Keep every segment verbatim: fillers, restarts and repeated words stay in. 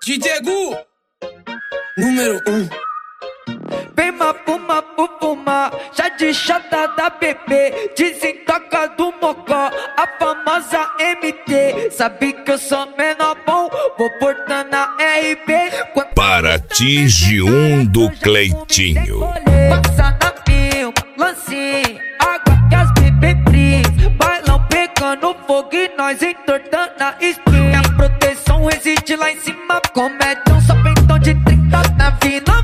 D J Gu, número um. Vem mapuma, pupuma, chá de chata da bebê, desentoca do mocó, a famosa M T. Sabe que eu sou menor bom, vou portando na R B. Para ti, G um do Cleitinho. Passa na filma, lancinha, água que as bebê brisa, bailão pegando fogo e nós entortando a espinha. A proteção reside lá em cima, comédia só pentão de trinta na vila.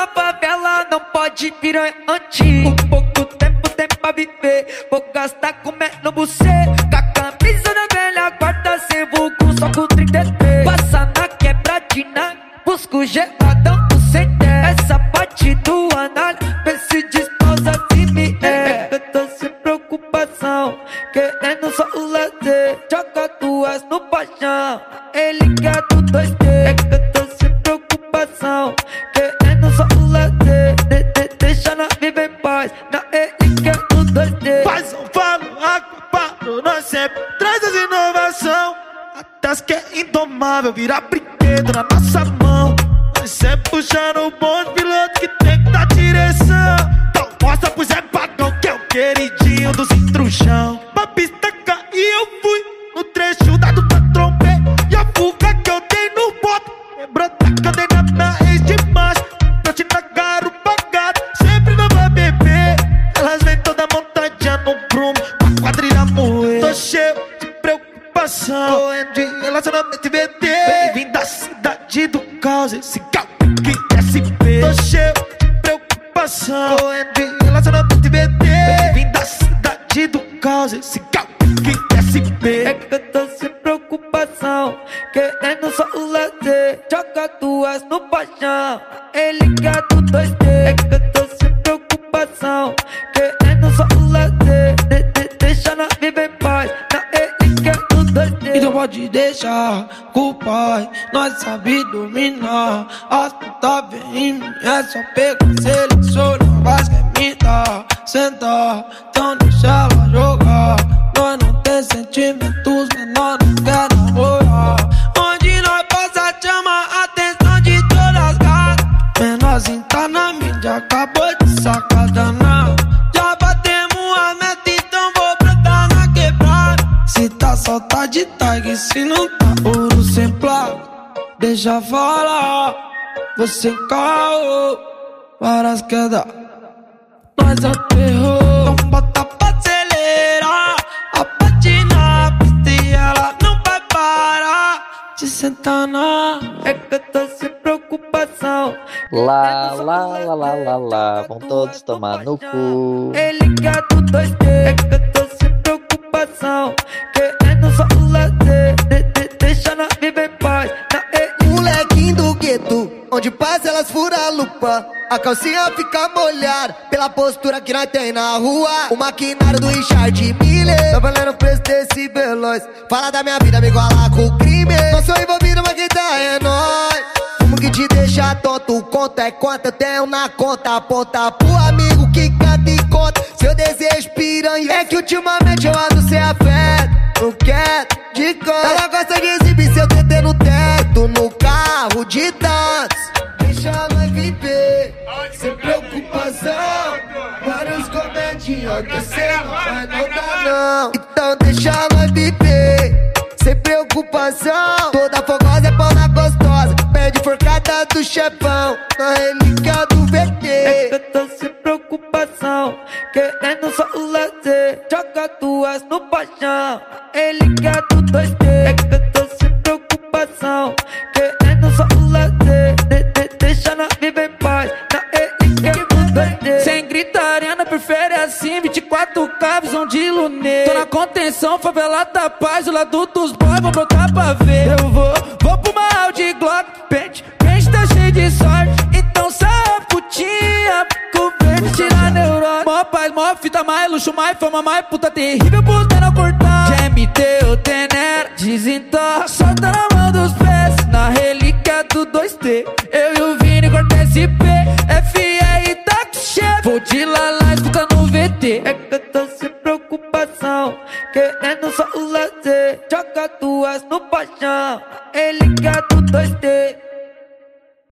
Não pode virar antigo. Pouco tempo tem pra viver, vou gastar comendo você. Com a camisa da velha guarda, sem vulgo, só com trinta e três. Passa na quebradina, busco geladão do C T. Essa parte do análise, vê se desposa se me é. Eu tô sem preocupação, querendo só o lazer. Joga duas no paixão, ele quer do dois D. Eu tô sem preocupação, querendo só o lazer. Deixa na viver em paz, na E que é o dois D. Faz um falo, água, paro, nós sempre traz as inovação. Até as que é indomável, virar brinquedo na nossa mão. Nós sempre puxando o bonde, piloto que tem que dar direção. Então mostra pro Zé Padrão que é o queridinho dos intruxão. Pra pista cair eu fui, no trecho da do trombei. E a fuga que eu dei no boto, lembrou da cadeira na ex de macho. Eu te nagaram pagado, sempre não vai beber. Elas vêm toda montadinha no prumo, com a quadrilha moer. Tô cheio de preocupação, correndo de relacionamento e V T. Vem da cidade do caos, esse gal que S P. Tô cheio de preocupação, correndo de relacionamento e V T. Vem da cidade do caos, esse gal que S P. É que eu tô sem preocupação, querendo só o lazer. Joga duas no paixão, ele quer do dois D. É que eu tô sem preocupação, querendo só o lazer. De, de, deixa na viver em paz, na ele quer do dois D. Então pode deixar com o pai, nós sabe dominar. As putas vem em mim, é só pegar, seleciona, vai que me dá. Sentar, então deixa ela jogar. Nós não tem sentimentos, menor não quer namorar. Onde nós passa chama a atenção de todas as gatas. Menorzinho tá na mídia, acabou de sacar danado. Já batemos a meta, então vou brotar na quebrada. Se tá só tá de tag, se não tá ouro sem placa. Deixa falar, você caô, várias quedas. Nós aterrou, então bota pra acelerar. A patina, a pista e ela não vai parar de sentar na. É que eu tô sem preocupação. Lá, lá, lá, lá, lá, lá, vão todos tomar no cu. Ele quer do dois D. É que eu tô sem preocupação, querendo só o lazer. De, de, deixa na viver em paz, na E. Molequinho do gueto, onde passa elas furam a lupa. A calcinha fica molhada pela postura que nós tem na rua. O maquinário do Richard Miller tá valendo o preço desse veloz. Fala da minha vida, me igualar com o crime. Não sou envolvido, mas quem tá é nóis. Fumo que te deixa tonto, conta é quanto eu tenho na conta. Aponta pro amigo que canta e conta seu desejo piranha. É que ultimamente eu ando sem afeto, não quero de canto. Ela gosta de exibir seu T T no teto, no carro de dança. Deixa nós viver, sem preocupação. Vários comedinhos que cê não vai não dar não. Então deixa nós viver, sem preocupação. Toda fogosa é pão na gostosa, pede forcada do chefão, na relíquia do V T. É que eu tô sem preocupação, querendo só o lazer. Joga duas no paixão, ele quer do dois D. É que eu tô sem preocupação, querendo só o lazer. De, de, deixa na viver em paz, na ele quer do dois D. Sem gritaria, não prefere assim. Vinte e quatro K, visão de lunê. Tô na contenção, favela da paz. O lado dos boys, vou brotar pra ver. Eu vou, vou pro uma Audi Glock. Pente, pente tá cheio de sorte. Então sai putinha, fico verde, tira a neurose. Mó paz, mó fita, mais luxo, mais fama, mais puta terrível, puta não cortar. De M T ou Tenera, desentorra, solta na mão dos pés. Na relíquia do dois T, eu e o Vini corta S P. F R táxi chefe, vou de lalá, escuta no V T. É que eu tô sem preocupação, querendo só o lazer. Joga duas no paixão, ele quer do dois D.